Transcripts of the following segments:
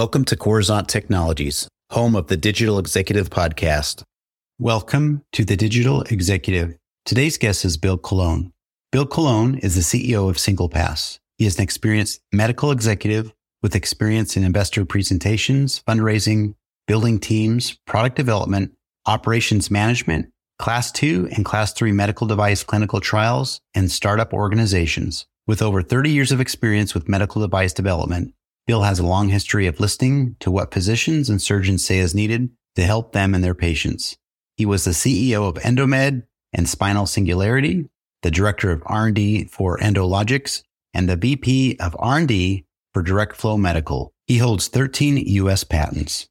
Welcome to Coruzant Technologies, home of the Digital Executive Podcast. Welcome to the Digital Executive. Today's guest is Bill Colon. Bill Colon is the CEO of SinglePass. He is an experienced medical executive with experience in investor presentations, fundraising, building teams, product development, operations management, Class 2 and Class 3 medical device clinical trials, and startup organizations. With over 30 years of experience with medical device development, Bill has a long history of listening to what physicians and surgeons say is needed to help them and their patients. He was the CEO of Endomed and Spinal Singularity, the Director of R&D for Endologix, and the VP of R&D for Direct Flow Medical. He holds 13 U.S. patents.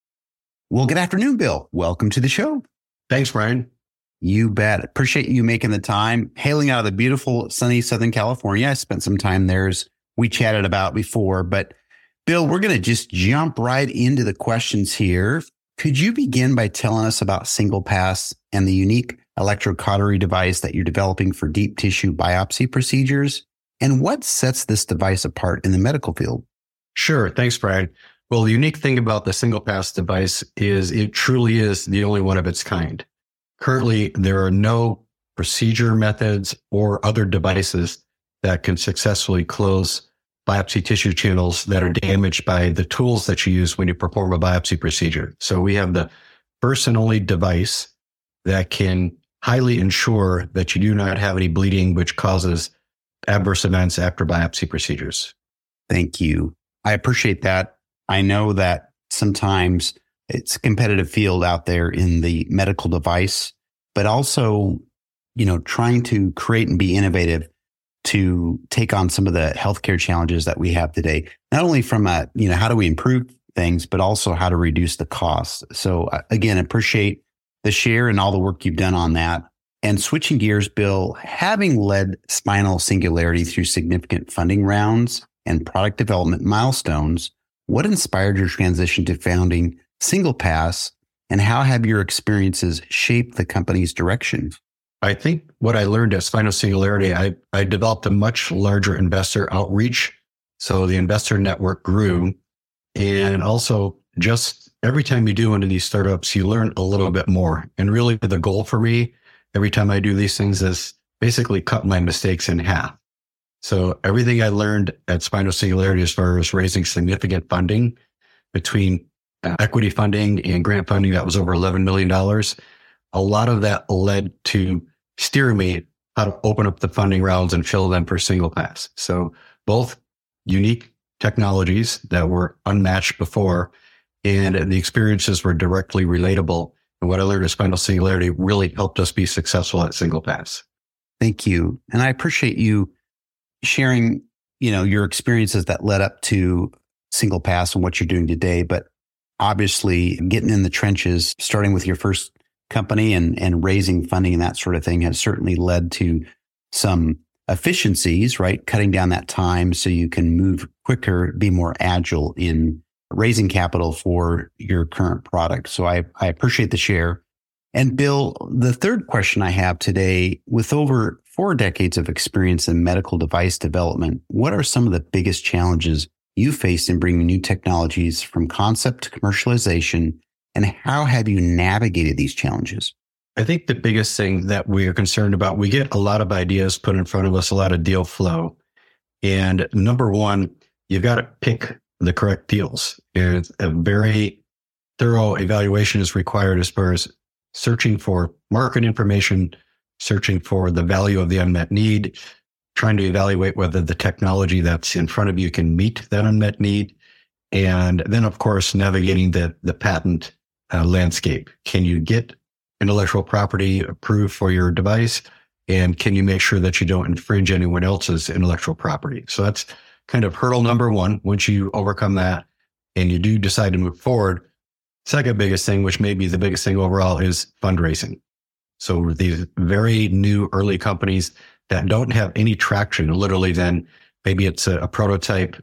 Well, good afternoon, Bill. Welcome to the show. Thanks, Brian. You bet. Appreciate you making the time. Hailing out of the beautiful, sunny Southern California. I spent some time there, as we chatted about before. But Bill, we're going to just jump right into the questions here. Could you begin by telling us about SinglePass and the unique electrocautery device that you're developing for deep tissue biopsy procedures? And what sets this device apart in the medical field? Sure. Thanks, Brian. Well, the unique thing about the SinglePass device is it truly is the only one of its kind. Currently, there are no procedure methods or other devices that can successfully close biopsy tissue channels that are damaged by the tools that you use when you perform a biopsy procedure. So we have the first and only device that can highly ensure that you do not have any bleeding, which causes adverse events after biopsy procedures. Thank you. I appreciate that. I know that sometimes it's a competitive field out there in the medical device, but also, trying to create and be innovative to take on some of the healthcare challenges that we have today, not only from how do we improve things, but also how to reduce the costs. So again, appreciate the share and all the work you've done on that. And switching gears, Bill, having led Spinal Singularity through significant funding rounds and product development milestones, what inspired your transition to founding SinglePass, and how have your experiences shaped the company's direction? I think what I learned at Spinal Singularity, I developed a much larger investor outreach. So the investor network grew. And also, just every time you do one of these startups, you learn a little bit more. And really the goal for me, every time I do these things, is basically cut my mistakes in half. So everything I learned at Spinal Singularity as far as raising significant funding between equity funding and grant funding, that was over $11 million. A lot of that led to steer me how to open up the funding rounds and fill them for SinglePass. So both unique technologies that were unmatched before, and the experiences were directly relatable. And what I learned at Spinal Singularity really helped us be successful at SinglePass. Thank you. And I appreciate you sharing, your experiences that led up to SinglePass and what you're doing today. But obviously getting in the trenches, starting with your first company and raising funding and that sort of thing has certainly led to some efficiencies, right? Cutting down that time so you can move quicker, be more agile in raising capital for your current product. So I appreciate the share. And Bill, the third question I have today, with over 4 decades of experience in medical device development, what are some of the biggest challenges you faced in bringing new technologies from concept to commercialization, and how have you navigated these challenges? I think the biggest thing that we are concerned about, we get a lot of ideas put in front of us, a lot of deal flow. And number one, you've got to pick the correct deals. And a very thorough evaluation is required as far as searching for market information, searching for the value of the unmet need, trying to evaluate whether the technology that's in front of you can meet that unmet need. And then, of course, navigating the patent landscape. Can you get intellectual property approved for your device? And can you make sure that you don't infringe anyone else's intellectual property? So that's kind of hurdle number one. Once you overcome that and you do decide to move forward, second biggest thing, which may be the biggest thing overall, is fundraising. So these very new early companies that don't have any traction, literally then maybe it's a prototype,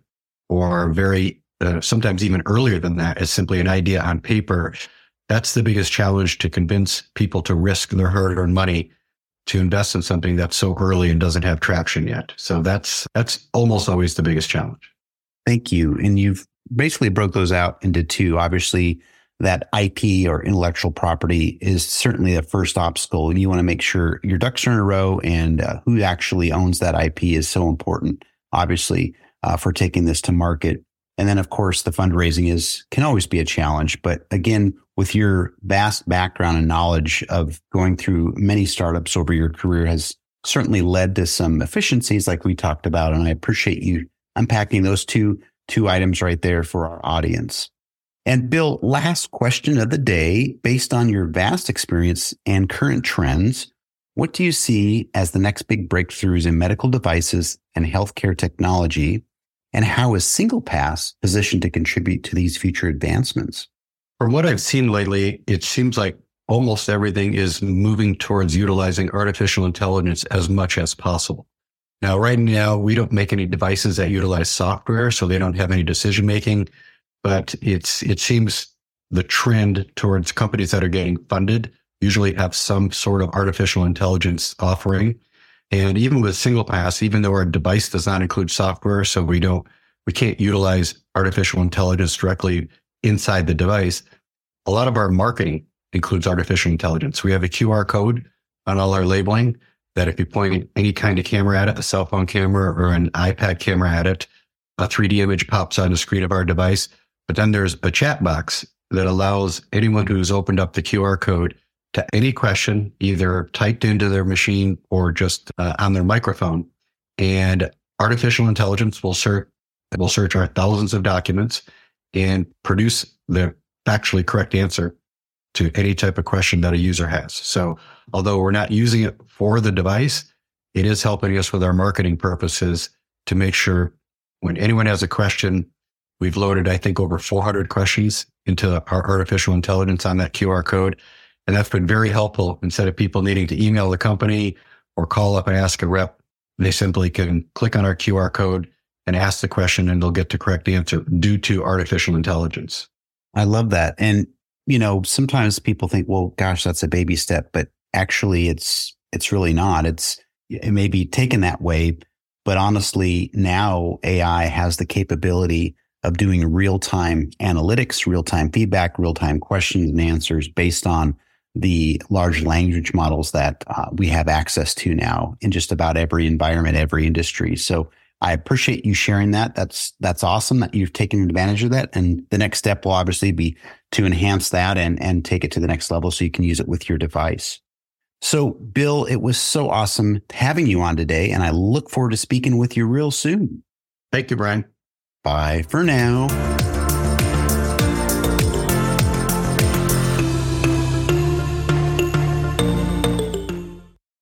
or very sometimes even earlier than that, is simply an idea on paper. That's the biggest challenge, to convince people to risk their hard-earned money to invest in something that's so early and doesn't have traction yet. So that's almost always the biggest challenge. Thank you. And you've basically broke those out into two. Obviously, that IP or intellectual property is certainly the first obstacle. You want to make sure your ducks are in a row, and who actually owns that IP is so important, obviously, for taking this to market. And then, of course, the fundraising can always be a challenge. But again, with your vast background and knowledge of going through many startups over your career has certainly led to some efficiencies like we talked about. And I appreciate you unpacking those two items right there for our audience. And Bill, last question of the day, based on your vast experience and current trends, what do you see as the next big breakthroughs in medical devices and healthcare technology? And how is SinglePass positioned to contribute to these future advancements? From what I've seen lately, it seems like almost everything is moving towards utilizing artificial intelligence as much as possible. Now, right now, we don't make any devices that utilize software, so they don't have any decision making. But it seems the trend towards companies that are getting funded usually have some sort of artificial intelligence offering. And even with SinglePass, even though our device does not include software, so we can't utilize artificial intelligence directly inside the device, a lot of our marketing includes artificial intelligence. We have a QR code on all our labeling that if you point any kind of camera at it, a cell phone camera or an iPad camera at it, a 3D image pops on the screen of our device. But then there's a chat box that allows anyone who's opened up the QR code to any question, either typed into their machine or just on their microphone. And artificial intelligence will search our thousands of documents and produce the factually correct answer to any type of question that a user has. So although we're not using it for the device, it is helping us with our marketing purposes to make sure when anyone has a question, we've loaded, I think, over 400 questions into our artificial intelligence on that QR code. And that's been very helpful. Instead of people needing to email the company or call up and ask a rep, they simply can click on our QR code and ask the question and they'll get the correct answer due to artificial intelligence. I love that. And, sometimes people think, well, gosh, that's a baby step, but actually it's really not. It may be taken that way, but honestly, now AI has the capability of doing real-time analytics, real-time feedback, real-time questions and answers based on the large language models that we have access to now in just about every environment, every industry. So I appreciate you sharing that. That's awesome that you've taken advantage of that. And the next step will obviously be to enhance that and take it to the next level so you can use it with your device. So Bill, it was so awesome having you on today, and I look forward to speaking with you real soon. Thank you, Brian. Bye for now.